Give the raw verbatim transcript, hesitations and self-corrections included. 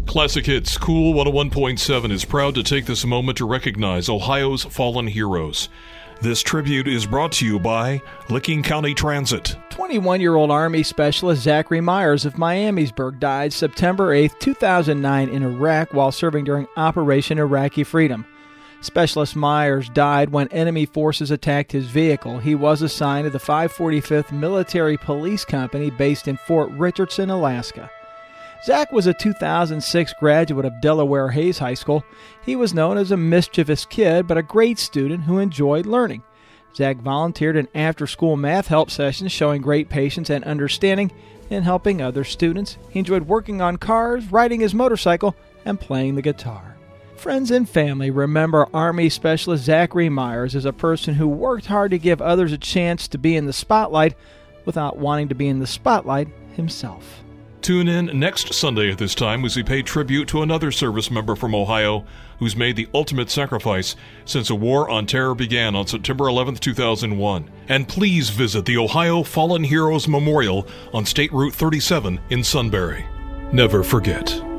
Classic Hits Cool one oh one point seven is proud to take this moment to recognize Ohio's fallen heroes. This tribute is brought to you by Licking County Transit. twenty-one-year-old Army Specialist Zachary Myers of Miamisburg died September eighth, two thousand nine in Iraq while serving during Operation Iraqi Freedom. Specialist Myers died when enemy forces attacked his vehicle. He was assigned to the five forty-fifth Military Police Company based in Fort Richardson, Alaska. Zach was a two thousand six graduate of Delaware Hayes High School. He was known as a mischievous kid, but a great student who enjoyed learning. Zach volunteered in after-school math help sessions, showing great patience and understanding in helping other students. He enjoyed working on cars, riding his motorcycle, and playing the guitar. Friends and family remember Army Specialist Zachary Myers as a person who worked hard to give others a chance to be in the spotlight without wanting to be in the spotlight himself. Tune in next Sunday at this time as we pay tribute to another service member from Ohio who's made the ultimate sacrifice since a war on terror began on September eleventh, two thousand one. And please visit the Ohio Fallen Heroes Memorial on State Route thirty-seven in Sunbury. Never forget.